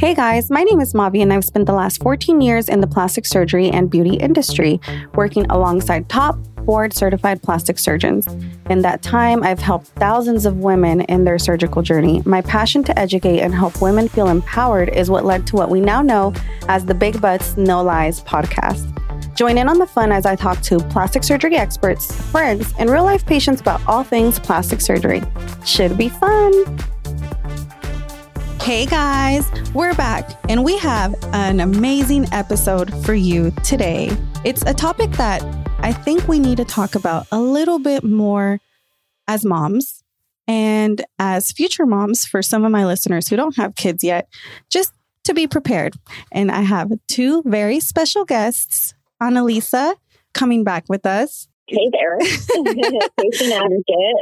Hey guys, my name is Mavi and I've spent the last 14 years in the plastic surgery and beauty industry, working alongside top board-certified plastic surgeons. In that time, I've helped thousands of women in their surgical journey. My passion to educate and help women feel empowered is what led to what we now know as the Big Butts, No Lies podcast. Join in on the fun as I talk to plastic surgery experts, friends, and real-life patients about all things plastic surgery. Should be fun. Hey guys, we're back and we have an amazing episode for you today. It's a topic that I think we need to talk about a little bit more as moms and as future moms for some of my listeners who don't have kids yet, just to be prepared. And I have two very special guests, Annalisa coming back with us. Hey there, patient advocate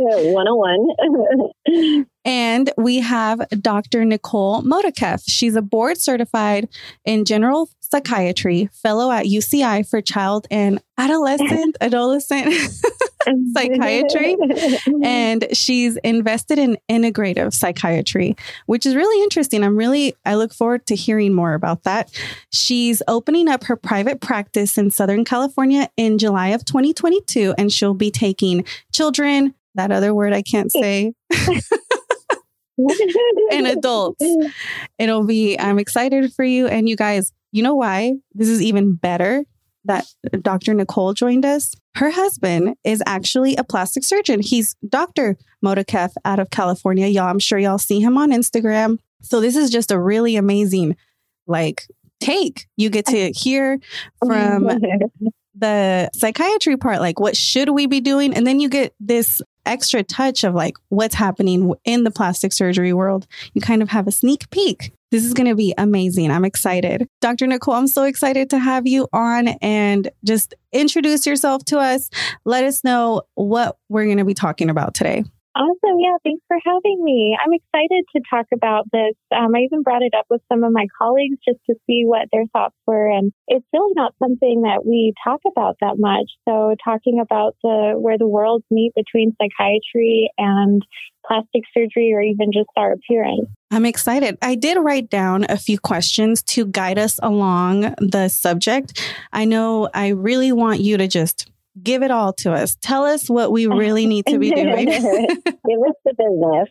101. And we have Dr. Nicole Motakef. She's a board certified in general psychiatry, fellow at UCI for child and adolescent psychiatry. And she's invested in integrative psychiatry, which is really interesting. I look forward to hearing more about that. She's opening up her private practice in Southern California in July of 2022, and she'll be taking children, that other word I can't say, and adults. I'm excited for you. And you guys, you know why this is even better that Dr. Nicole joined us? Her husband is actually a plastic surgeon. He's Dr. Motakef out of California. I'm sure y'all see him on Instagram. So this is just a really amazing, take. You get to hear from the psychiatry part, what should we be doing? And then you get this extra touch of what's happening in the plastic surgery world. You kind of have a sneak peek. This is going to be amazing. I'm excited. Dr. Nicole, I'm so excited to have you on, and just introduce yourself to us. Let us know what we're going to be talking about today. Awesome. Yeah, thanks for having me. I'm excited to talk about this. I even brought it up with some of my colleagues just to see what their thoughts were. And it's really not something that we talk about that much. So talking about where the worlds meet between psychiatry and plastic surgery, or even just our appearance. I'm excited. I did write down a few questions to guide us along the subject. I know I really want you to just give it all to us. Tell us what we really need to be doing. Give us the business,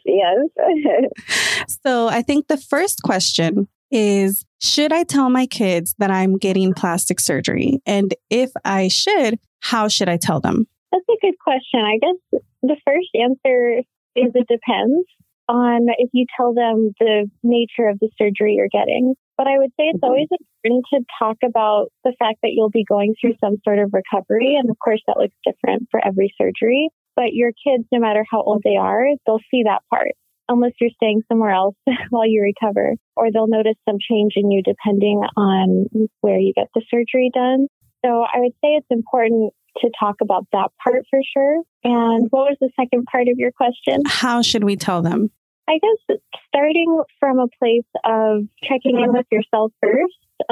yes. So I think the first question is, should I tell my kids that I'm getting plastic surgery? And if I should, how should I tell them? That's a good question. I guess the first answer is it depends on if you tell them the nature of the surgery you're getting. But I would say it's always important to talk about the fact that you'll be going through some sort of recovery. And of course, that looks different for every surgery. But your kids, no matter how old they are, they'll see that part, unless you're staying somewhere else while you recover. Or they'll notice some change in you depending on where you get the surgery done. So I would say it's important to talk about that part for sure. And what was the second part of your question? How should we tell them? I guess starting from a place of checking in with yourself first,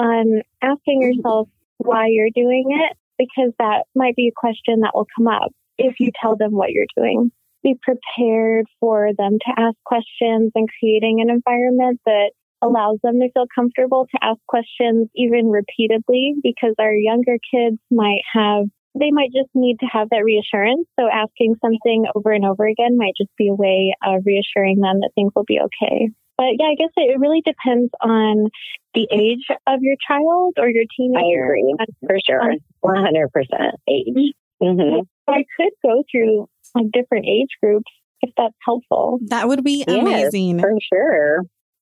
asking yourself why you're doing it, because that might be a question that will come up if you tell them what you're doing. Be prepared for them to ask questions and creating an environment that allows them to feel comfortable to ask questions even repeatedly, because our younger kids might just need to have that reassurance. So asking something over and over again might just be a way of reassuring them that things will be okay. But yeah, I guess it really depends on the age of your child or your teenager. I agree, for sure. 100% age. Mm-hmm. I could go through different age groups if that's helpful. That would be amazing. For sure.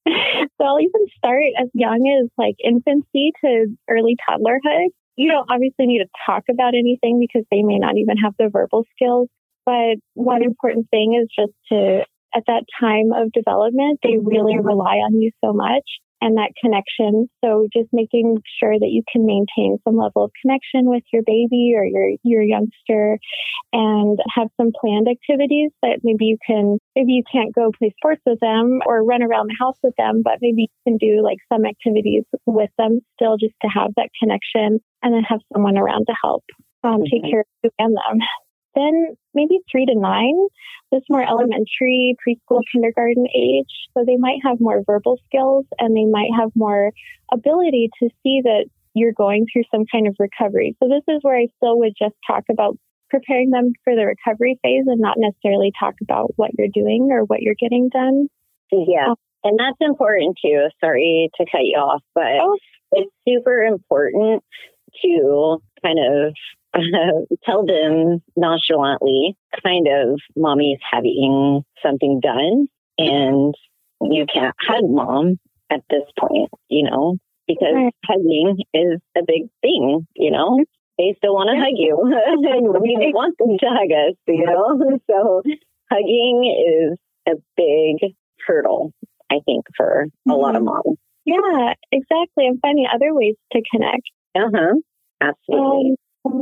So I'll even start as young as infancy to early toddlerhood. You don't obviously need to talk about anything because they may not even have the verbal skills. But one important thing is just at that time of development, they really rely on you so much and that connection. So just making sure that you can maintain some level of connection with your baby or your youngster, and have some planned activities that maybe you can't go play sports with them or run around the house with them, but maybe you can do some activities with them still, just to have that connection, and then have someone around to help take care of you and them. Then maybe 3 to 9, this more elementary, preschool, kindergarten age. So they might have more verbal skills and they might have more ability to see that you're going through some kind of recovery. So this is where I still would just talk about preparing them for the recovery phase and not necessarily talk about what you're doing or what you're getting done. Yeah. And that's important too. Sorry to cut you off, but it's super important to kind of tell them nonchalantly, kind of, mommy's having something done and you can't hug mom at this point, because hugging is a big thing, They still want to hug you. We want them to hug us, So hugging is a big hurdle, I think, for a lot of moms. Yeah, exactly. I'm finding other ways to connect. Absolutely.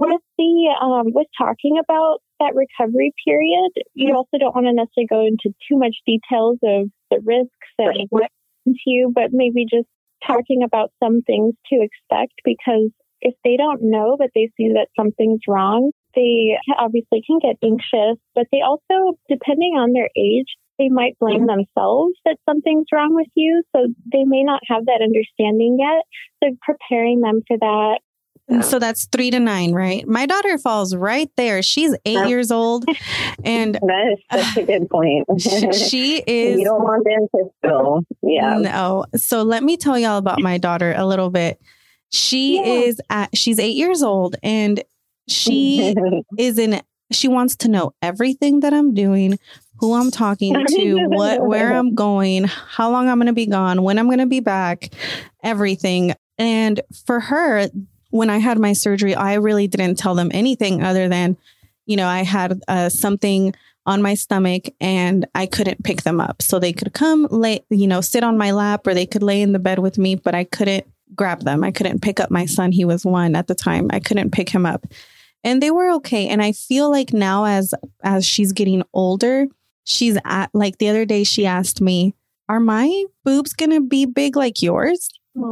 With talking about that recovery period, you also don't want to necessarily go into too much details of the risks and what happened to you, but maybe just talking about some things to expect, because if they don't know, but they see that something's wrong, they obviously can get anxious, but they also, depending on their age, they might blame themselves that something's wrong with you. So they may not have that understanding yet. So preparing them for that. So that's 3 to 9, right? My daughter falls right there. She's 8 years old. And that is such a good point. She is. You don't want them to feel. Yeah. No. So let me tell y'all about my daughter a little bit. She's 8 years old and she she wants to know everything that I'm doing, who I'm talking to, where I'm going, how long I'm going to be gone, when I'm going to be back, everything. And for her, when I had my surgery, I really didn't tell them anything other than, I had something on my stomach and I couldn't pick them up. So they could come sit on my lap, or they could lay in the bed with me, but I couldn't grab them. I couldn't pick up my son. He was 1 at the time. I couldn't pick him up. And they were okay. And I feel like now as she's getting older, she's like the other day she asked me, are my boobs going to be big like yours?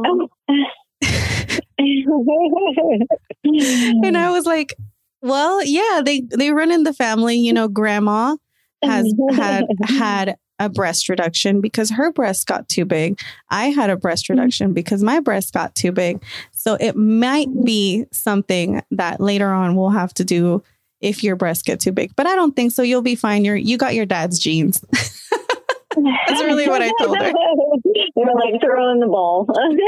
And I was like, well, yeah, they run in the family. Grandma has had a breast reduction because her breast got too big. I had a breast reduction because my breast got too big. So it might be something that later on we'll have to do if your breasts get too big. But I don't think so. You'll be fine. You got your dad's genes. That's really what I told her. You're like throwing the ball.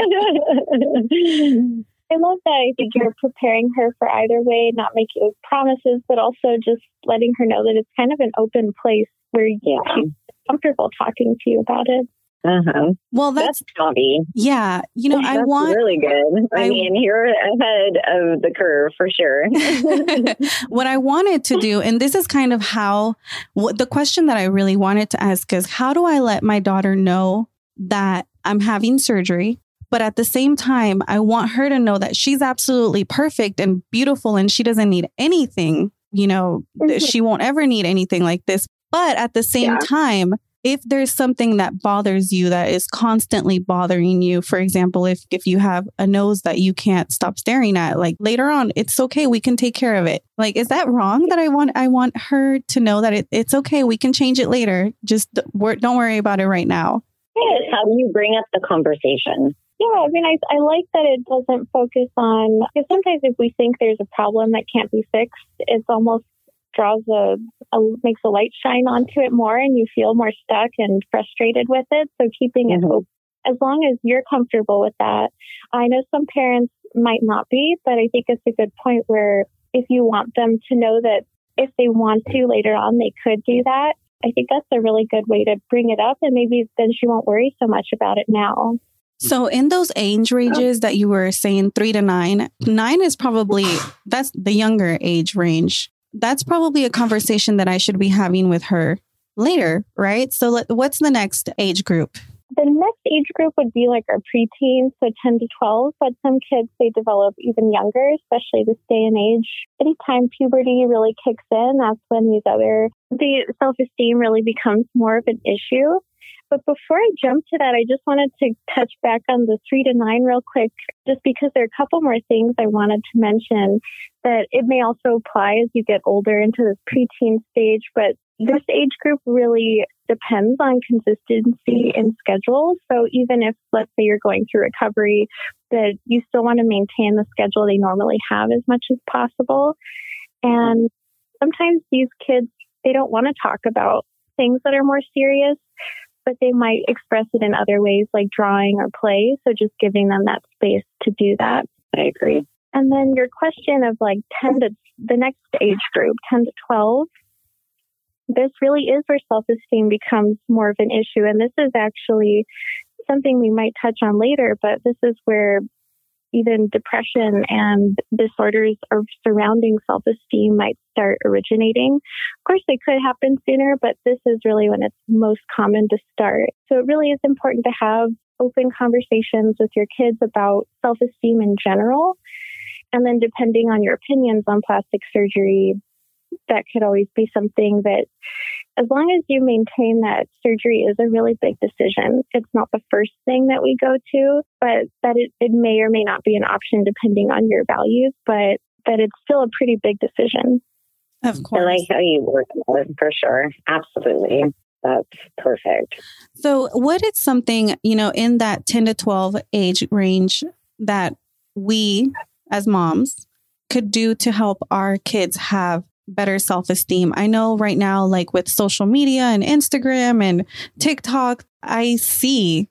I love that. I think you're preparing her for either way, not making promises, but also just letting her know that it's kind of an open place where she's comfortable talking to you about it. Well, that's Bobby. Yeah. I want really good. I mean, you're ahead of the curve for sure. What I wanted to do, and this is kind of the question that I really wanted to ask is, how do I let my daughter know that I'm having surgery? But at the same time, I want her to know that she's absolutely perfect and beautiful and she doesn't need anything, she won't ever need anything like this. But at the same time, if there's something that bothers you, that is constantly bothering you, for example, if you have a nose that you can't stop staring at, like later on, it's okay. We can take care of it. Like, is that wrong that I want her to know that it's okay. We can change it later. Just don't worry about it right now. It's how you bring up the conversation. Yeah, I mean, I like that it doesn't focus on, because sometimes if we think there's a problem that can't be fixed, it's almost makes a light shine onto it more and you feel more stuck and frustrated with it. So keeping it open, as long as you're comfortable with that. I know some parents might not be, but I think it's a good point where if you want them to know that if they want to later on, they could do that. I think that's a really good way to bring it up, and maybe then she won't worry so much about it now. So in those age ranges that you were saying, 3 to 9, 9 is probably, that's the younger age range. That's probably a conversation that I should be having with her later, right? So what's the next age group? The next age group would be like our preteens, so 10 to 12. But some kids, they develop even younger, especially this day and age. Anytime puberty really kicks in, that's when the self-esteem really becomes more of an issue. But before I jump to that, I just wanted to touch back on the 3 to 9 real quick, just because there are a couple more things I wanted to mention. that it may also apply as you get older into this preteen stage, but this age group really depends on consistency in schedule. So even if, let's say, you're going through recovery, that you still want to maintain the schedule they normally have as much as possible. And sometimes these kids, they don't want to talk about things that are more serious, but they might express it in other ways like drawing or play. So just giving them that space to do that. I agree. And then your question of like 10 to the next age group, 10 to 12, this really is where self-esteem becomes more of an issue. And this is actually something we might touch on later, but this is where even depression and disorders surrounding self-esteem might start originating. Of course, they could happen sooner, but this is really when it's most common to start. So it really is important to have open conversations with your kids about self-esteem in general. And then depending on your opinions on plastic surgery, that could always be something that, as long as you maintain that surgery is a really big decision, it's not the first thing that we go to, but that it may or may not be an option depending on your values, but that it's still a pretty big decision. Of course. I like how you work with it, for sure. Absolutely. That's perfect. So what is something, in that 10 to 12 age range that we as moms could do to help our kids have better self-esteem? I know right now, like with social media and Instagram and TikTok, I see,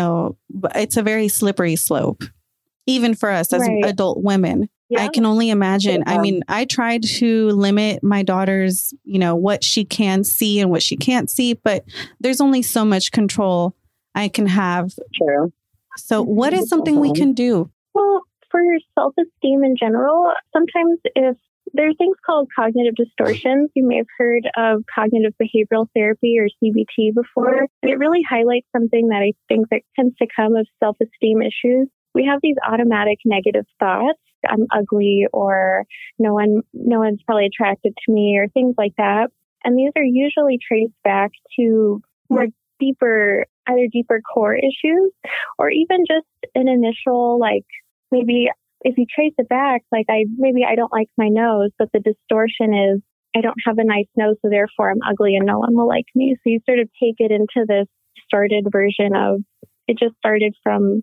it's a very slippery slope, even for us as adult women. Yeah. I can only imagine. Yeah. I mean, I tried to limit my daughter's, what she can see and what she can't see, but there's only so much control I can have. True. So what is something we can do? Well, for your self-esteem in general, sometimes if there are things called cognitive distortions. You may have heard of cognitive behavioral therapy or CBT before. It really highlights something that I think that tends to come of self-esteem issues. We have these automatic negative thoughts. I'm ugly, or no one's probably attracted to me, or things like that. And these are usually traced back to more deeper core issues, or even just an initial, like, maybe if you trace it back, like I don't like my nose, but the distortion is I don't have a nice nose, so therefore I'm ugly and no one will like me. So you sort of take it into this distorted version of it just started from,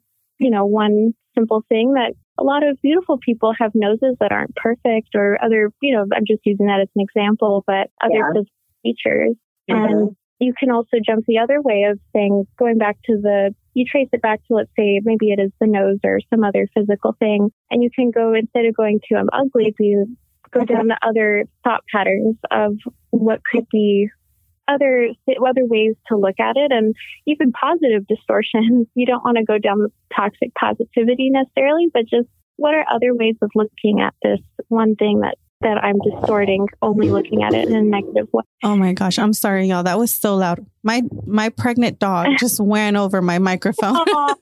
one simple thing that a lot of beautiful people have noses that aren't perfect, or other, I'm just using that as an example, but other physical features. Mm-hmm. And you can also jump the other way of saying, going back to you trace it back to, let's say, maybe it is the nose or some other physical thing. And you can go, instead of going to I'm ugly, you go down the other thought patterns of what could be other ways to look at it, and even positive distortions. You don't want to go down the toxic positivity necessarily, but just what are other ways of looking at this one thing that I'm distorting, only looking at it in a negative way. Oh my gosh. I'm sorry, y'all. That was so loud. My pregnant dog just ran over my microphone. Oh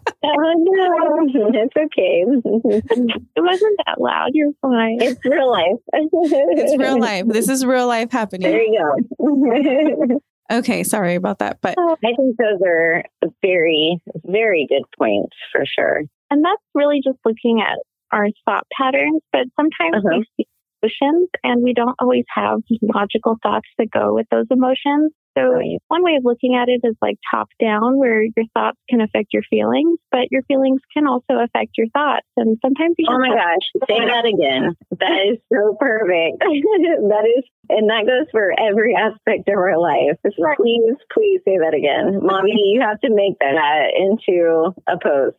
no, it's okay. It wasn't that loud. You're fine. It's real life. It's real life. This is real life happening. There you go. Okay. Sorry about that. But I think those are very, very good points for sure. And that's really just looking at our thought patterns, but sometimes we see emotions and we don't always have logical thoughts that go with those emotions. So one way of looking at it is like top down, where your thoughts can affect your feelings, but your feelings can also affect your thoughts. And sometimes you oh my gosh, say that again. That is so perfect. And that goes for every aspect of our life. Please say that again. Mommy, you have to make that into a post.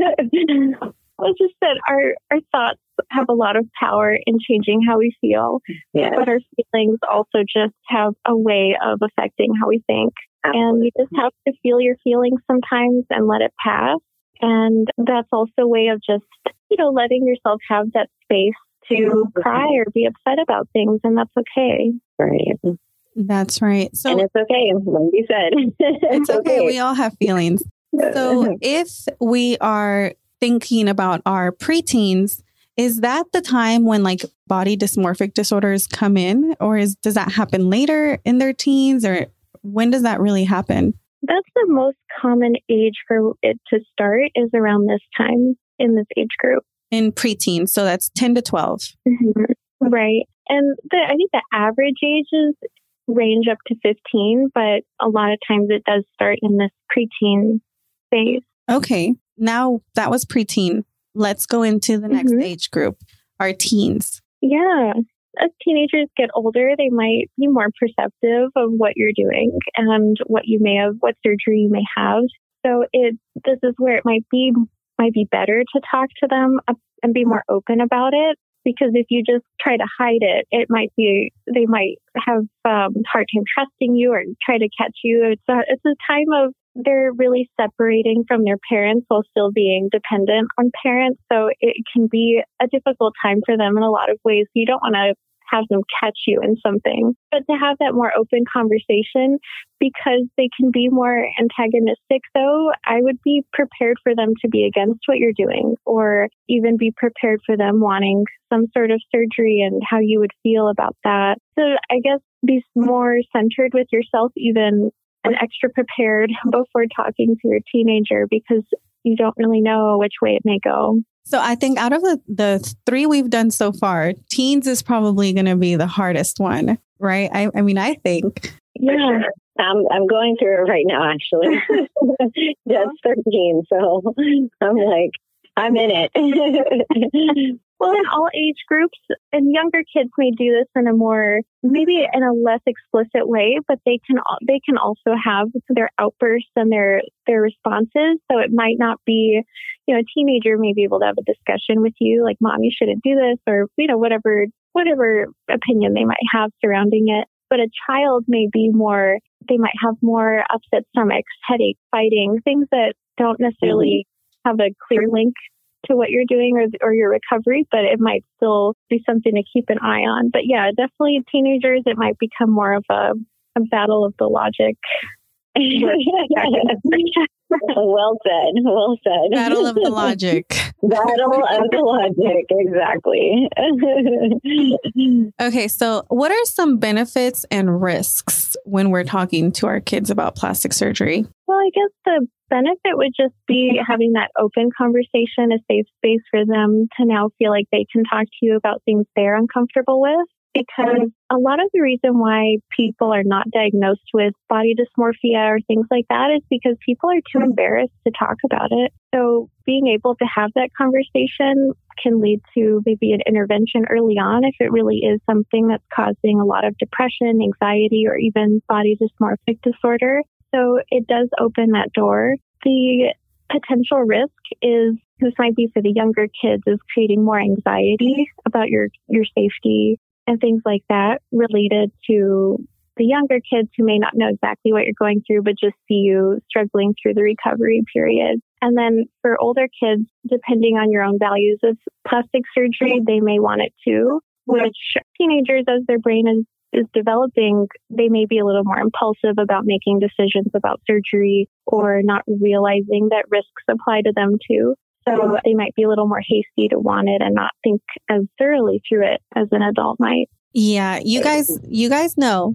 Well, just that our thoughts have a lot of power in changing how we feel, but our feelings also just have a way of affecting how we think. Absolutely. And you just have to feel your feelings sometimes and let it pass. And that's also a way of just, letting yourself have that space to cry or be upset about things. And that's okay. Right. That's right. So, and it's okay, like you said. It's okay. We all have feelings. So if we are thinking about our preteens, is that the time when like body dysmorphic disorders come in, or does that happen later in their teens, or when does that really happen? That's the most common age for it to start, is around this time in this age group. in preteens. So that's 10 to 12. Mm-hmm. Right. And I think the average ages range up to 15, but a lot of times it does start in this preteen phase. Okay. Now that was preteen. Let's go into the next age group, our teens. Yeah. As teenagers get older, they might be more perceptive of what you're doing and what surgery you may have. So this is where it might be better to talk to them and be more open about it. Because if you just try to hide it, they might have hard time trusting you or try to catch you. It's a time of they're really separating from their parents while still being dependent on parents. So it can be a difficult time for them in a lot of ways. You don't want to have them catch you in something, but to have that more open conversation, because they can be more antagonistic, though, I would be prepared for them to be against what you're doing, or even be prepared for them wanting some sort of surgery and how you would feel about that. So I guess be more centered with yourself, even and extra prepared before talking to your teenager, because you don't really know which way it may go. So I think out of the three we've done so far, teens is probably going to be the hardest one, right? I mean, I think. Yeah. I'm going through it right now, actually. Just 13. So I'm like, I'm in it. Well, in all age groups, and younger kids may do this maybe in a less explicit way, but they can also have their outbursts and their responses. So it might not be, a teenager may be able to have a discussion with you, like, Mom, you shouldn't do this, or, whatever opinion they might have surrounding it. But a child they might have more upset stomachs, headaches, fighting, things that don't necessarily have a clear link to what you're doing or your recovery, but it might still be something to keep an eye on. But yeah, definitely teenagers, it might become more of a battle of the logic. Well said. Battle of the logic. Battle of the logic, exactly. Okay, so what are some benefits and risks when we're talking to our kids about plastic surgery? Well, I guess the benefit would just be having that open conversation, a safe space for them to now feel like they can talk to you about things they're uncomfortable with. Because a lot of the reason why people are not diagnosed with body dysmorphia or things like that is because people are too embarrassed to talk about it. So being able to have that conversation can lead to maybe an intervention early on if it really is something that's causing a lot of depression, anxiety, or even body dysmorphic disorder. So it does open that door. The potential risk is, this might be for the younger kids, is creating more anxiety about your safety and things like that related to the younger kids who may not know exactly what you're going through, but just see you struggling through the recovery period. And then for older kids, depending on your own values of plastic surgery, they may want it too, which teenagers, as their brain is developing, they may be a little more impulsive about making decisions about surgery or not realizing that risks apply to them too. So they might be a little more hasty to want it and not think as thoroughly through it as an adult might. Yeah, you guys know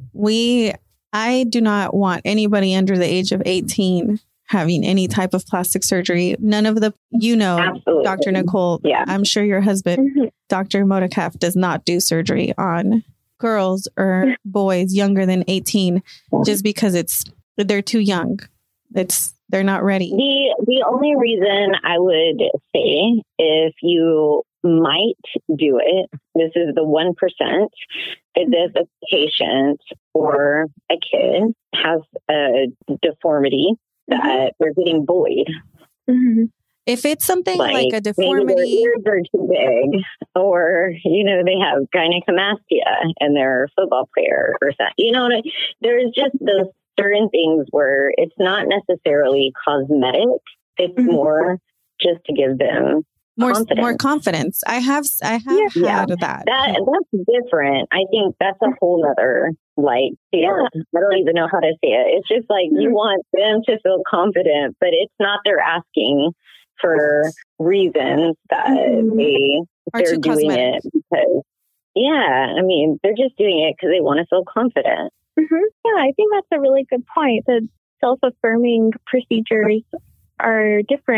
I do not want anybody under the age of 18 having any type of plastic surgery. None of the, Absolutely. Dr. Nicole, yeah. I'm sure your husband, Dr. Modicaf, does not do surgery on girls or boys younger than 18 just because they're too young. They're not ready. The only reason I would say if you might do it, this is the 1%, is if a patient or a kid has a deformity that they're getting bullied. Mm-hmm. If it's something like a deformity, maybe their ears are too big, or they have gynecomastia and they're a football player or something. There's just those certain things where it's not necessarily cosmetic. It's more just to give them more confidence. I have had that. That's different. I think that's a whole other fear. I don't even know how to say it. It's just like you want them to feel confident, but it's not they're asking for reasons that they're doing it because they're just doing it because they want to feel confident. Mm-hmm. Yeah, I think that's a really good point. The self-affirming procedures are different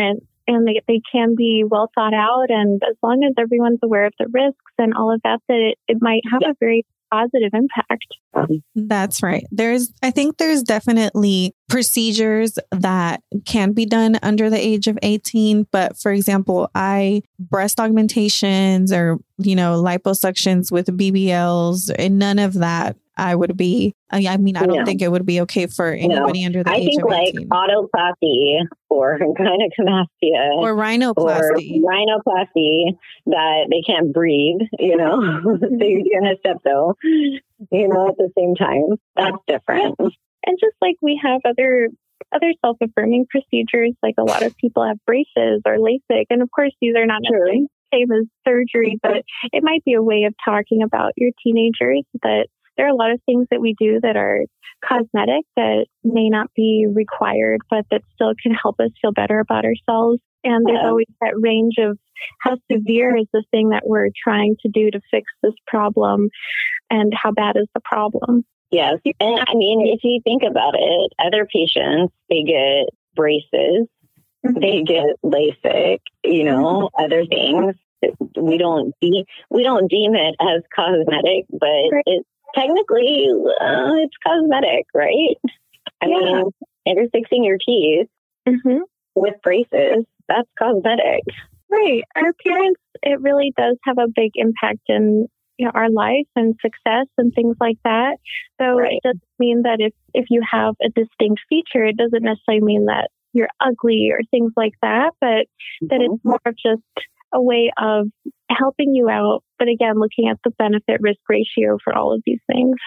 and they can be well thought out. And as long as everyone's aware of the risks and all of that, it might have a very positive impact. That's right. I think there's definitely procedures that can be done under the age of 18. But for example, breast augmentations or, liposuctions with BBLs and none of that. I don't think it would be okay for anybody under the age of 18. I think like autoplasty or gynecomastia or rhinoplasty. Or rhinoplasty that they can't breathe, so you're doing a septo, at the same time. That's different. And just like we have other self-affirming procedures, like a lot of people have braces or LASIK. And of course, these are not necessarily the same as surgery, but it might be a way of talking about your teenagers that there are a lot of things that we do that are cosmetic that may not be required, but that still can help us feel better about ourselves. And there's always that range of how severe is the thing that we're trying to do to fix this problem and how bad is the problem. Yes. And I mean, if you think about it, other patients, they get braces, they get LASIK, other things. We don't deem it as cosmetic, but it's technically, it's cosmetic, right? I mean, if you're fixing your teeth with braces, that's cosmetic. Right. Our appearance, it really does have a big impact in our life and success and things like that. So it doesn't mean that if you have a distinct feature, it doesn't necessarily mean that you're ugly or things like that, but that it's more of just a way of helping you out. But again, looking at the benefit risk ratio for all of these things.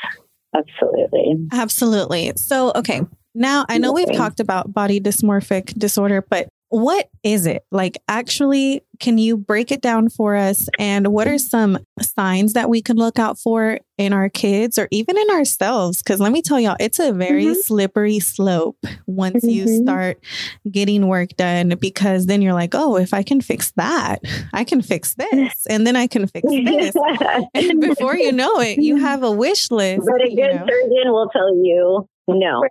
Absolutely. So, okay. Now I know we've talked about body dysmorphic disorder, but what is it? Like, actually, can you break it down for us? And what are some signs that we can look out for in our kids or even in ourselves? Because let me tell y'all, it's a very slippery slope once you start getting work done, because then you're like, oh, if I can fix that, I can fix this. And then I can fix this. And before you know it, you have a wish list. But a good surgeon will tell you no.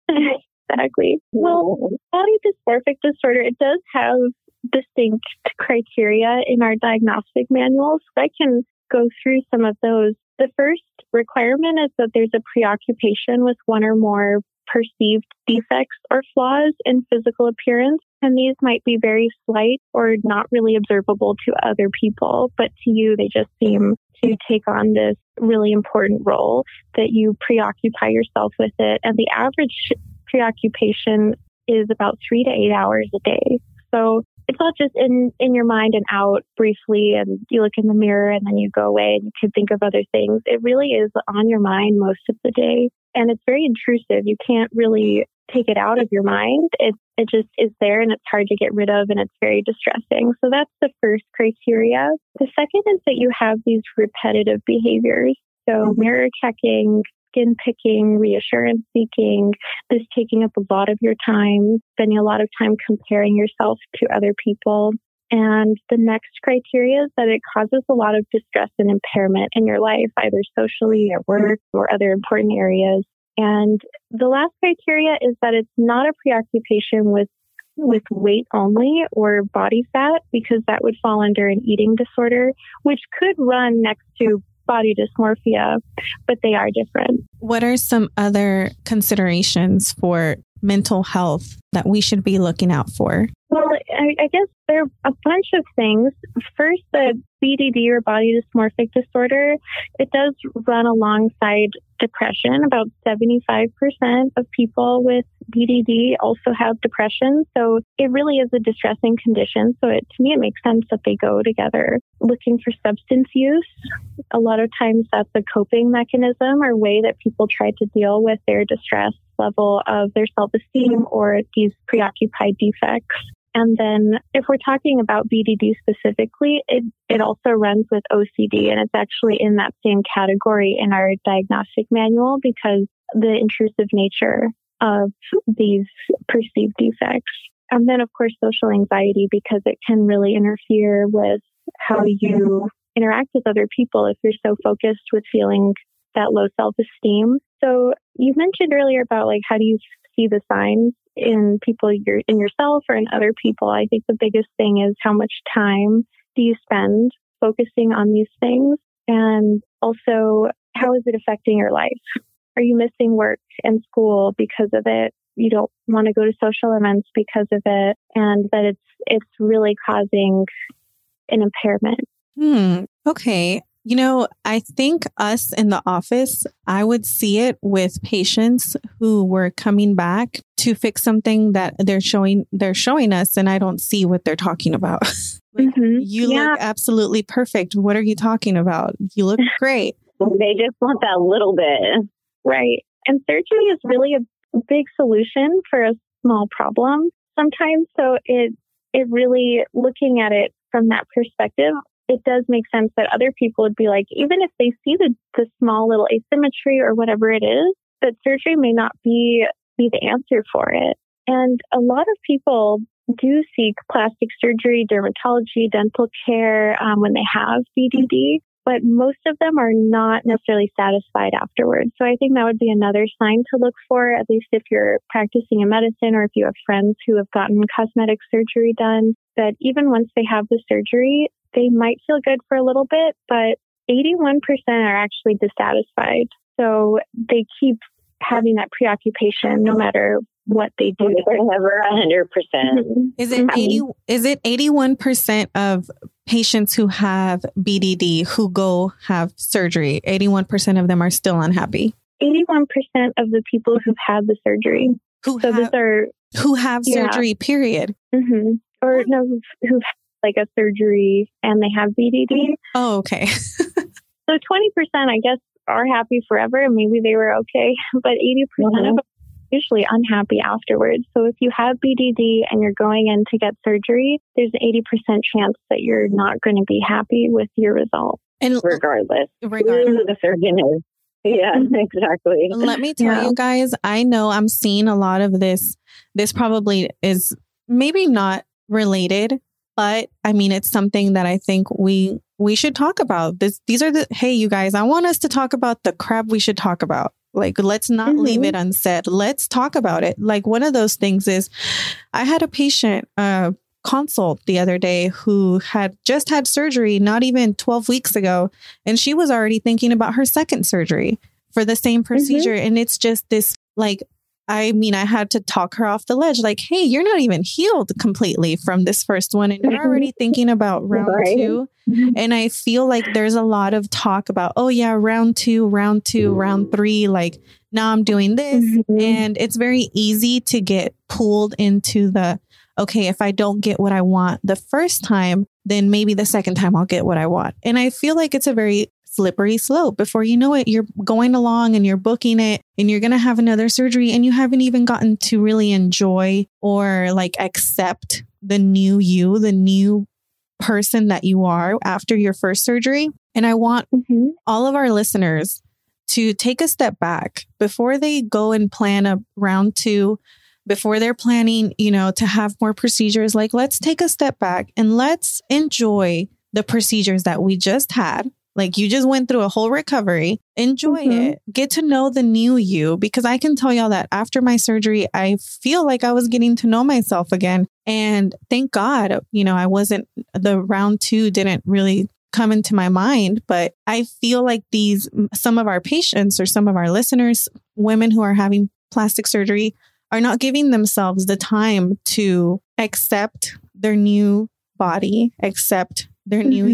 Exactly. Well, body dysmorphic disorder, it does have distinct criteria in our diagnostic manuals. I can go through some of those. The first requirement is that there's a preoccupation with one or more perceived defects or flaws in physical appearance. And these might be very slight or not really observable to other people, but to you, they just seem to take on this really important role that you preoccupy yourself with it. And the average preoccupation is about 3 to 8 hours a day. So it's not just in your mind and out briefly, and you look in the mirror and then you go away and you can think of other things. It really is on your mind most of the day. And it's very intrusive. You can't really take it out of your mind. It just is there and it's hard to get rid of, and it's very distressing. So that's the first criteria. The second is that you have these repetitive behaviors. So mirror checking, skin picking, reassurance seeking, this taking up a lot of your time, spending a lot of time comparing yourself to other people. And the next criteria is that it causes a lot of distress and impairment in your life, either socially or work or other important areas. And the last criteria is that it's not a preoccupation with weight only or body fat, because that would fall under an eating disorder, which could run next to body dysmorphia, but they are different. What are some other considerations for mental health that we should be looking out for? Well, I guess there are a bunch of things. First, the BDD or body dysmorphic disorder, it does run alongside depression. About 75% of people with BDD also have depression. So it really is a distressing condition. So to me, it makes sense that they go together. Looking for substance use, a lot of times that's a coping mechanism or way that people try to deal with their distress level of their self-esteem or these preoccupied defects. And then if we're talking about BDD specifically, it also runs with OCD, and it's actually in that same category in our diagnostic manual because the intrusive nature of these perceived defects. And then, of course, social anxiety, because it can really interfere with how you interact with other people if you're so focused with feeling that low self-esteem. So you mentioned earlier about how do you see the signs in people, in yourself or in other people. I think the biggest thing is how much time do you spend focusing on these things? And also, how is it affecting your life? Are you missing work and school because of it? You don't want to go to social events because of it, and that it's really causing an impairment. Okay. You know, I think us in the office, I would see it with patients who were coming back to fix something that they're showing us, and I don't see what they're talking about. You look absolutely perfect. What are you talking about? You look great. They just want that little bit. Right. And surgery is really a big solution for a small problem sometimes. So it really, looking at it from that perspective, it does make sense that other people would be like, even if they see the small little asymmetry or whatever it is, that surgery may not be the answer for it. And a lot of people do seek plastic surgery, dermatology, dental care when they have BDD, but most of them are not necessarily satisfied afterwards. So I think that would be another sign to look for, at least if you're practicing in medicine or if you have friends who have gotten cosmetic surgery done, that even once they have the surgery, they might feel good for a little bit, but 81% are actually dissatisfied. So they keep having that preoccupation no matter what they do. They're never 100%. Is it 81% of patients who have BDD who go have surgery? 81% of them are still unhappy. 81% of the people who've had the surgery. Who have surgery, period. Or no, who've like a surgery and they have BDD. Oh, okay. So 20%, I guess, are happy forever, and maybe they were okay, but 80% of them are usually unhappy afterwards. So if you have BDD and you're going in to get surgery, there's an 80% chance that you're not going to be happy with your result. And regardless who the surgeon is. Yeah, exactly. Let me tell you guys, I know I'm seeing a lot of this. This probably is maybe not related, but I mean, it's something that I think we should talk about. These are hey, you guys, I want us to talk about the crap we should talk about. Like, let's not leave it unsaid. Let's talk about it. Like, one of those things is I had a patient consult the other day who had just had surgery not even 12 weeks ago. And she was already thinking about her second surgery for the same procedure. And it's just this, like, I mean, I had to talk her off the ledge. Like, hey, you're not even healed completely from this first one. And you're already thinking about round two. And I feel like there's a lot of talk about, oh yeah, round two, round three. Like, now I'm doing this. And it's very easy to get pulled into the, okay, if I don't get what I want the first time, then maybe the second time I'll get what I want. And I feel like it's a very slippery slope. Before you know it, you're going along and you're booking it and you're going to have another surgery and you haven't even gotten to really enjoy or like accept the new you, the new person that you are after your first surgery. And I want all of our listeners to take a step back before they go and plan a round two, before they're planning, to have more procedures. Like, let's take a step back and let's enjoy the procedures that we just had. Like, you just went through a whole recovery. Enjoy it. Get to know the new you, because I can tell y'all that after my surgery, I feel like I was getting to know myself again. And thank God, the round two didn't really come into my mind, but I feel like some of our patients or some of our listeners, women who are having plastic surgery, are not giving themselves the time to accept their new body, accept their new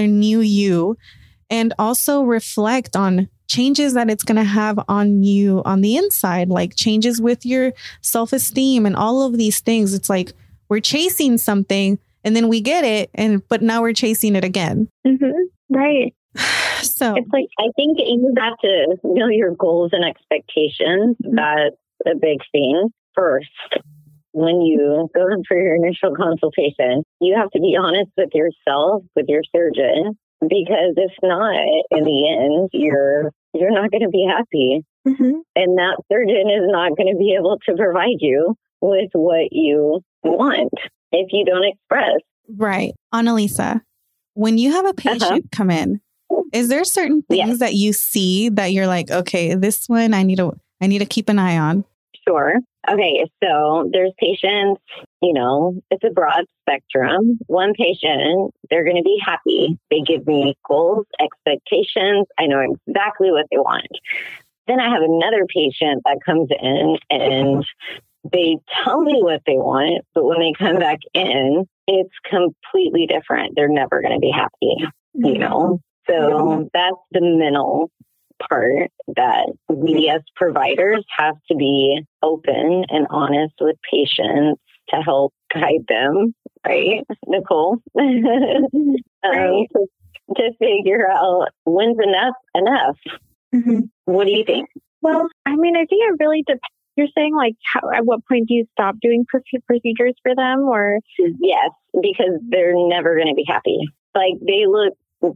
you, and also reflect on changes that it's going to have on you on the inside, like changes with your self-esteem and all of these things. It's like we're chasing something and then we get it, but now we're chasing it again. Right. So it's like, I think you have to know your goals and expectations. That's a big thing. First, when you go in for your initial consultation, you have to be honest with yourself, with your surgeon, because if not, in the end, you're not going to be happy. And that surgeon is not going to be able to provide you with what you want if you don't express. Right. Annalisa, when you have a patient come in, is there certain things that you see that you're like, okay, this one I need to keep an eye on? Sure. Okay. So there's patients, it's a broad spectrum. One patient, they're going to be happy. They give me goals, expectations. I know exactly what they want. Then I have another patient that comes in and they tell me what they want, but when they come back in, it's completely different. They're never going to be happy, So that's the mental part that we as providers have to be open and honest with patients to help guide them, right, Nicole? Right. To figure out when's enough. Mm-hmm. What do you think? Well, I think it really depends. You're saying at what point do you stop doing procedures for them, or? Yes, because they're never going to be happy. They look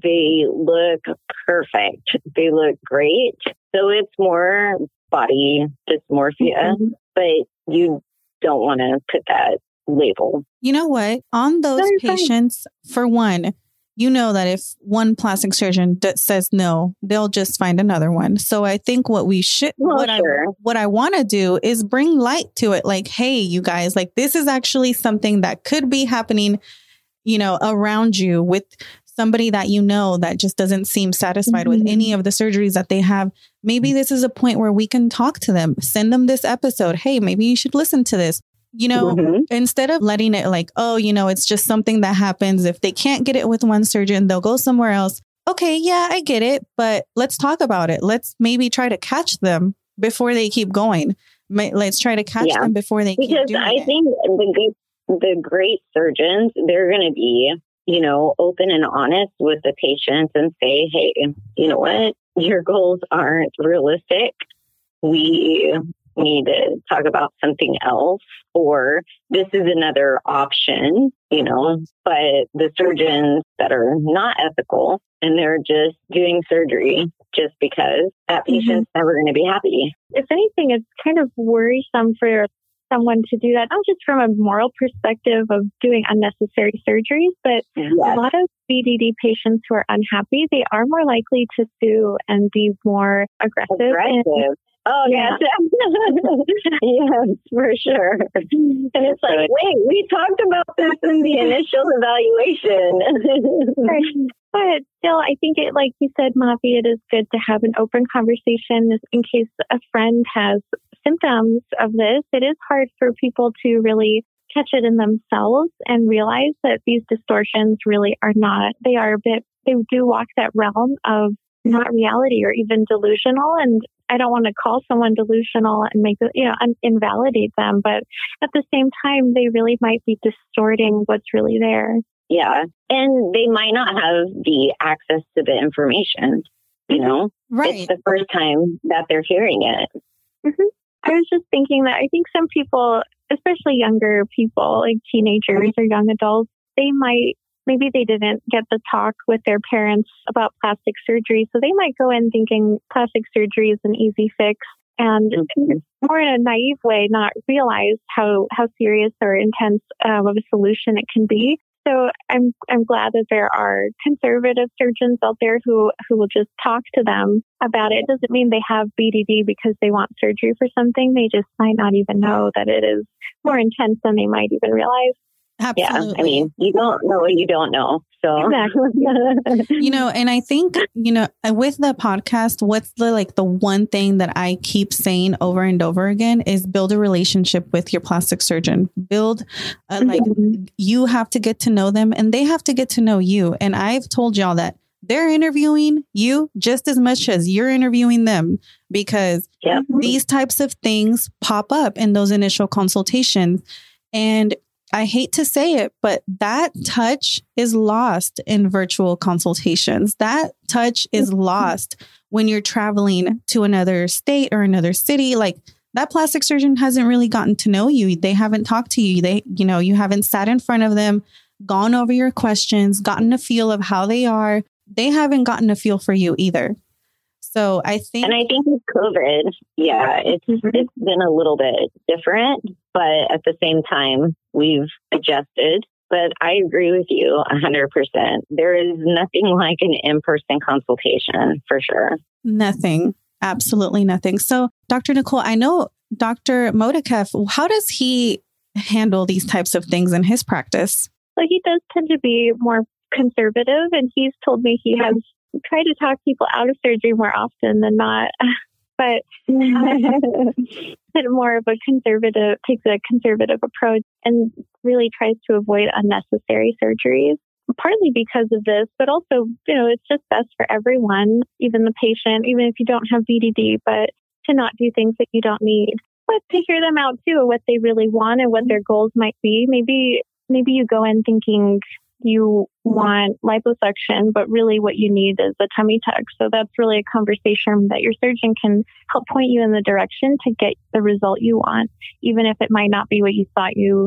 perfect. They look great. So it's more body dysmorphia, but you don't want to put that label. You know what? On those patients, for one, that if one plastic surgeon says no, they'll just find another one. So I think what we should, what I want to do is bring light to it. Hey, you guys, this is actually something that could be happening, around you with somebody that that just doesn't seem satisfied with any of the surgeries that they have. Maybe this is a point where we can talk to them, send them this episode. Hey, maybe you should listen to this. Instead of letting it it's just something that happens. If they can't get it with one surgeon, they'll go somewhere else. Okay, yeah, I get it. But let's talk about it. Let's maybe try to catch them before they keep going. Let's try to catch them before they keep doing it. Because I think the great surgeons, they're going to be, open and honest with the patients and say, hey, you know what? Your goals aren't realistic. We need to talk about something else, or this is another option, but the surgeons that are not ethical and they're just doing surgery just because that patient's never going to be happy. If anything, it's kind of worrisome for someone to do that, not just from a moral perspective of doing unnecessary surgeries, but a lot of BDD patients who are unhappy, they are more likely to sue and be more aggressive. Oh, yes. Yes, for sure. And it's wait, we talked about this in the initial evaluation. Right. But still, I think it, like you said, Mafi, it is good to have an open conversation in case a friend has symptoms of this. It is hard for people to really catch it in themselves and realize that these distortions really are not, they do walk that realm of not reality or even delusional. And I don't want to call someone delusional and make it, invalidate them. But at the same time, they really might be distorting what's really there. Yeah. And they might not have the access to the information, Right. It's the first time that they're hearing it. Mm-hmm. I was just thinking that I think some people, especially younger people, like teenagers or young adults, maybe they didn't get the talk with their parents about plastic surgery. So they might go in thinking plastic surgery is an easy fix and more in a naive way, not realize how serious or intense of a solution it can be. So I'm glad that there are conservative surgeons out there who will just talk to them about it. It doesn't mean they have BDD because they want surgery for something. They just might not even know that it is more intense than they might even realize. Absolutely. Yeah, I mean, you don't know what you don't know. So, exactly. And I think, with the podcast, what's the one thing that I keep saying over and over again is build a relationship with your plastic surgeon. Build, you have to get to know them and they have to get to know you. And I've told y'all that they're interviewing you just as much as you're interviewing them, because these types of things pop up in those initial consultations. And I hate to say it, but that touch is lost in virtual consultations. That touch is lost when you're traveling to another state or another city. That plastic surgeon hasn't really gotten to know you. They haven't talked to you. You haven't sat in front of them, gone over your questions, gotten a feel of how they are. They haven't gotten a feel for you either. So I think with COVID, it's been a little bit different, but at the same time, we've adjusted. But I agree with you 100%. There is nothing like an in-person consultation for sure. Nothing. Absolutely nothing. So Dr. Nicole, I know Dr. Modakev, how does he handle these types of things in his practice? So he does tend to be more conservative, and he's told me he has tried to talk people out of surgery more often than not. But more of a conservative, takes a conservative approach and really tries to avoid unnecessary surgeries. Partly because of this, but also, it's just best for everyone, even the patient, even if you don't have BDD, but to not do things that you don't need. But to hear them out too, what they really want and what their goals might be. Maybe you go in thinking you want liposuction, but really what you need is a tummy tuck. So that's really a conversation that your surgeon can help point you in the direction to get the result you want, even if it might not be what you thought you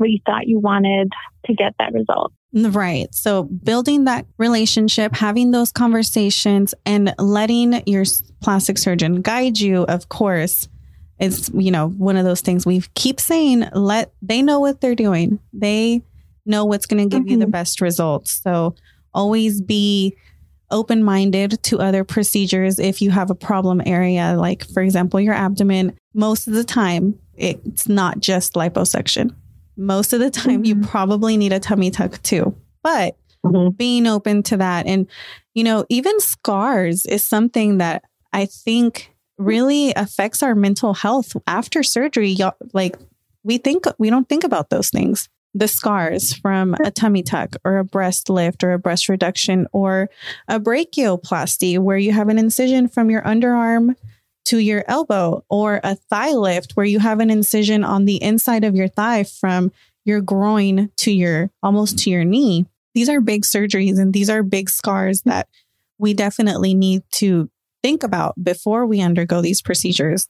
wanted to get that result. Right. So building that relationship, having those conversations, and letting your plastic surgeon guide you, of course, is, one of those things we keep saying, they know what they're doing. They know what's going to give you the best results. So always be open-minded to other procedures. If you have a problem area, like for example, your abdomen, most of the time, it's not just liposuction. Most of the time, you probably need a tummy tuck too, but being open to that. And, even scars is something that I think really affects our mental health after surgery. Like we don't think about those things. The scars from a tummy tuck or a breast lift or a breast reduction or a brachioplasty where you have an incision from your underarm to your elbow, or a thigh lift where you have an incision on the inside of your thigh from your groin to almost to your knee. These are big surgeries and these are big scars that we definitely need to think about before we undergo these procedures.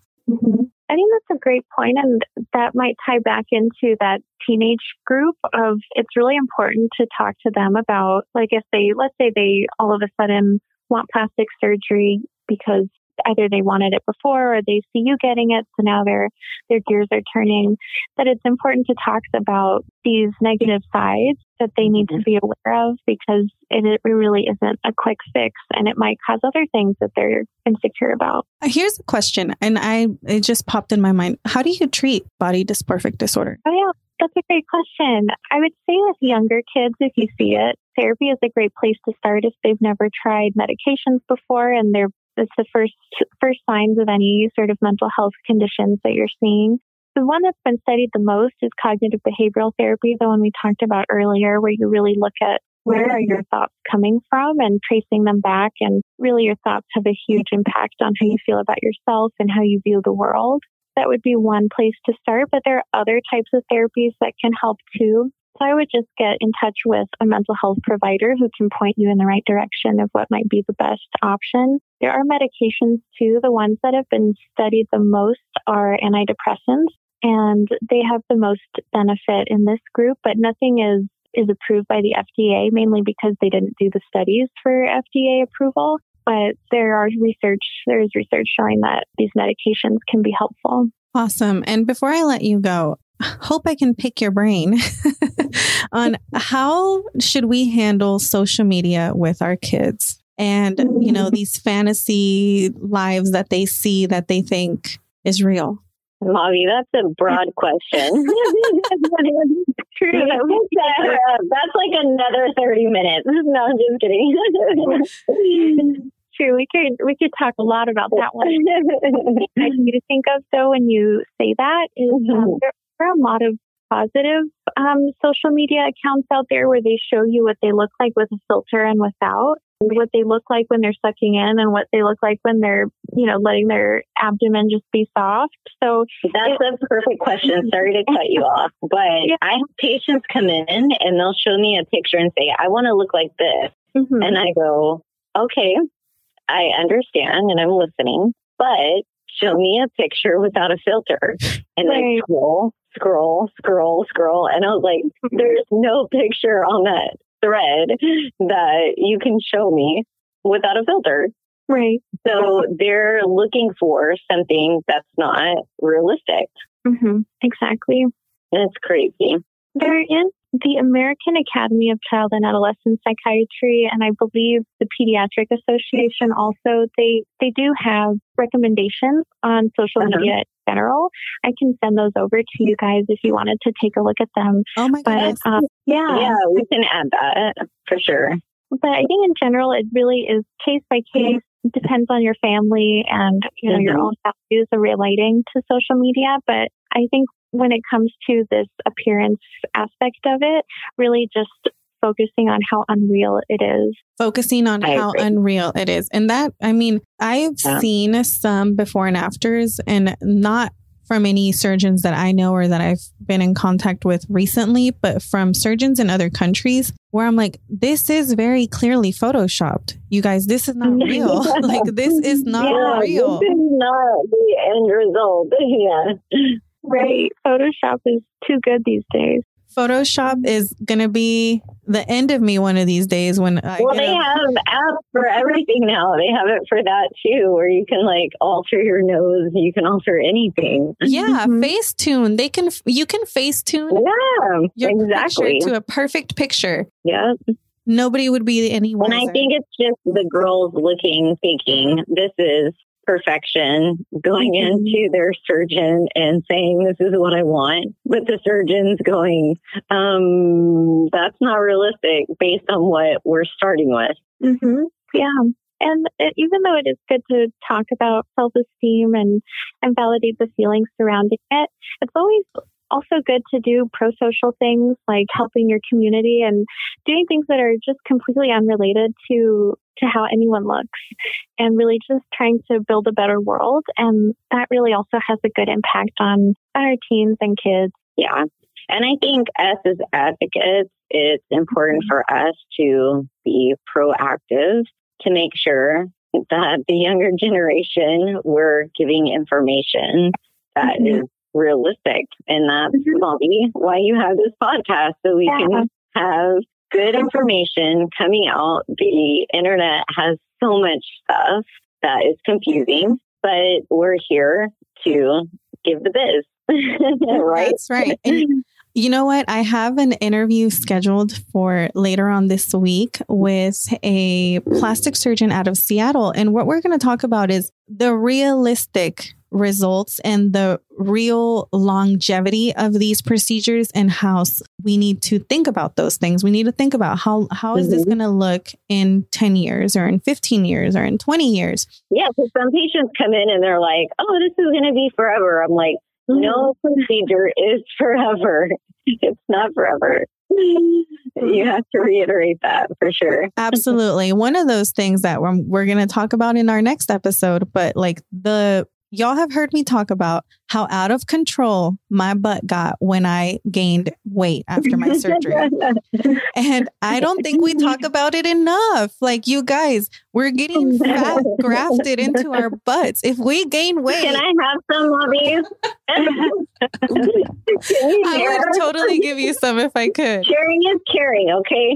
I think that's a great point, and that might tie back into that teenage group of it's really important to talk to them about, like, if let's say they all of a sudden want plastic surgery because either they wanted it before or they see you getting it, so now their gears are turning, that it's important to talk about these negative sides that they need to be aware of, because it really isn't a quick fix, and it might cause other things that they're insecure about. Here's a question, and it just popped in my mind. How do you treat body dysmorphic disorder? Oh, yeah. That's a great question. I would say with younger kids, if you see it, therapy is a great place to start if they've never tried medications before and it's the first signs of any sort of mental health conditions that you're seeing. The one that's been studied the most is cognitive behavioral therapy, the one we talked about earlier, where you really look at where are your thoughts coming from and tracing them back. And really your thoughts have a huge impact on how you feel about yourself and how you view the world. That would be one place to start, but there are other types of therapies that can help too. So I would just get in touch with a mental health provider who can point you in the right direction of what might be the best option. There are medications too. The ones that have been studied the most are antidepressants, and they have the most benefit in this group, but nothing is approved by the FDA, mainly because they didn't do the studies for FDA approval. But there is research showing that these medications can be helpful. Awesome. And before I let you go, hope I can pick your brain on how should we handle social media with our kids and, these fantasy lives that they see that they think is real. Mavi, that's a broad question. True. That's like another 30 minutes. No, I'm just kidding. True. We could talk a lot about that one. I need to think of, though, when you say that is there are a lot of positive social media accounts out there where they show you what they look like with a filter and without, what they look like when they're sucking in and what they look like when they're, letting their abdomen just be soft. So that's a perfect question. Sorry to cut you off, but I have patients come in and they'll show me a picture and say, I want to look like this. And I go, okay, I understand and I'm listening, but show me a picture without a filter. And I scroll. And I was like, there's no picture on that thread that you can show me without a filter. Right. So they're looking for something that's not realistic. Exactly. It's crazy. There is the American Academy of Child and Adolescent Psychiatry, and I believe the Pediatric Association also, they do have recommendations on social media general. I can send those over to you guys if you wanted to take a look at them. Oh my goodness. Yeah, we can add that for sure. But I think in general, it really is case by case. It depends on your family and your own values of relating to social media. But I think when it comes to this appearance aspect of it, really just focusing on how unreal it is. Focusing on how unreal it is. And that, I mean, I've seen some before and afters, and not from any surgeons that I know or that I've been in contact with recently, but from surgeons in other countries where I'm like, this is very clearly photoshopped. You guys, this is not real. Like, this is not real. This is not the end result. Yeah. Right. Photoshop is too good these days. Photoshop is going to be the end of me one of these days when they have apps for everything now. They have it for that too, where you can like alter your nose. You can alter anything. Yeah. Facetune. You can Facetune. Yeah, exactly. To a perfect picture. Yeah. Nobody would be any wiser. And I think it's just the girls thinking, this is perfection, going into their surgeon and saying, this is what I want. But the surgeon's going, that's not realistic based on what we're starting with. Mm-hmm. Yeah. And even though it is good to talk about self-esteem and validate the feelings surrounding it, it's always also good to do pro-social things like helping your community and doing things that are just completely unrelated to how anyone looks, and really just trying to build a better world. And that really also has a good impact on our teens and kids. Yeah. And I think us as advocates, it's important for us to be proactive to make sure that the younger generation, we're giving information that is realistic. And that's probably why you have this podcast, so we can have good information coming out. The internet has so much stuff that is confusing, but we're here to give the biz. Right? That's right. And you know what? I have an interview scheduled for later on this week with a plastic surgeon out of Seattle. And what we're going to talk about is the realistic results and the real longevity of these procedures, and how we need to think about those things. We need to think about how is this going to look in 10 years or in 15 years or in 20 years. Yeah, because some patients come in and they're like, oh, this is going to be forever. I'm like, no procedure is forever. It's not forever. You have to reiterate that for sure. Absolutely. One of those things that we're going to talk about in our next episode, but like y'all have heard me talk about how out of control my butt got when I gained weight after my surgery. And I don't think we talk about it enough. Like, you guys, we're getting fat grafted into our butts. If we gain weight. Can I have some, Mommies? I would totally give you some if I could. Sharing is caring, okay?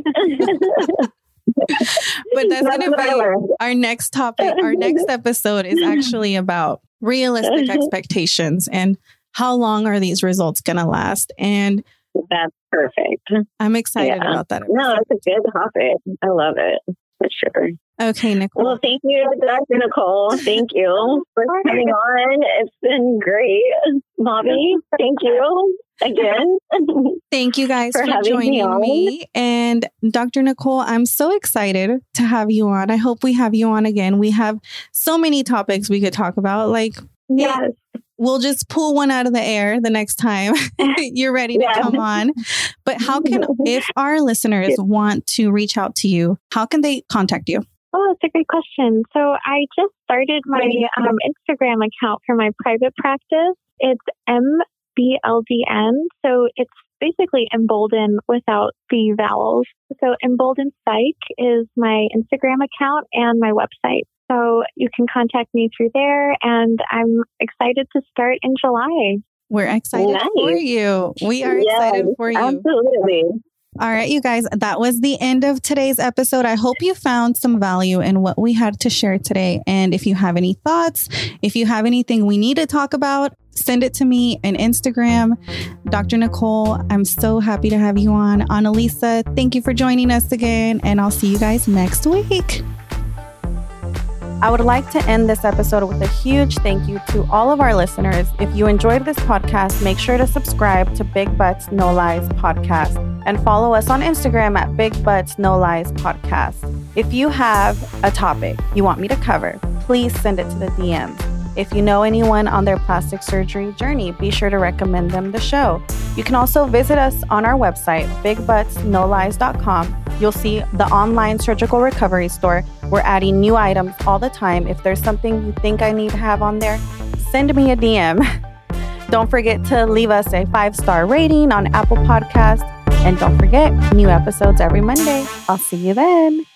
But that's going to be our next topic. Our next episode is actually about realistic expectations and how long are these results going to last. And that's perfect. I'm excited about that episode. No, it's a good topic. I love it for sure. Okay, Nicole. Well, thank you, Dr. Nicole. Thank you for coming on. It's been great. Mommy, thank you again. Thank you guys for joining me. And Dr. Nicole, I'm so excited to have you on. I hope we have you on again. We have so many topics we could talk about. Like, yes. We'll just pull one out of the air the next time you're ready to come on. But if our listeners want to reach out to you, how can they contact you? Oh, that's a great question. So I just started my Instagram account for my private practice. It's MBLDN. So it's basically Embolden without the vowels. So Embolden Psych is my Instagram account and my website. So you can contact me through there, and I'm excited to start in July. We're excited for you. We are excited for you. Absolutely. All right, you guys, that was the end of today's episode. I hope you found some value in what we had to share today. And if you have any thoughts, if you have anything we need to talk about, send it to me on Instagram. Dr. Nicole, I'm so happy to have you on. Annalisa, thank you for joining us again. And I'll see you guys next week. I would like to end this episode with a huge thank you to all of our listeners. If you enjoyed this podcast, make sure to subscribe to Big Butts No Lies Podcast and follow us on Instagram at Big Butts No Lies Podcast. If you have a topic you want me to cover, please send it to the DMs. If you know anyone on their plastic surgery journey, be sure to recommend them the show. You can also visit us on our website, bigbuttsnolies.com. You'll see the online surgical recovery store. We're adding new items all the time. If there's something you think I need to have on there, send me a DM. Don't forget to leave us a 5-star rating on Apple Podcasts. And don't forget, new episodes every Monday. I'll see you then.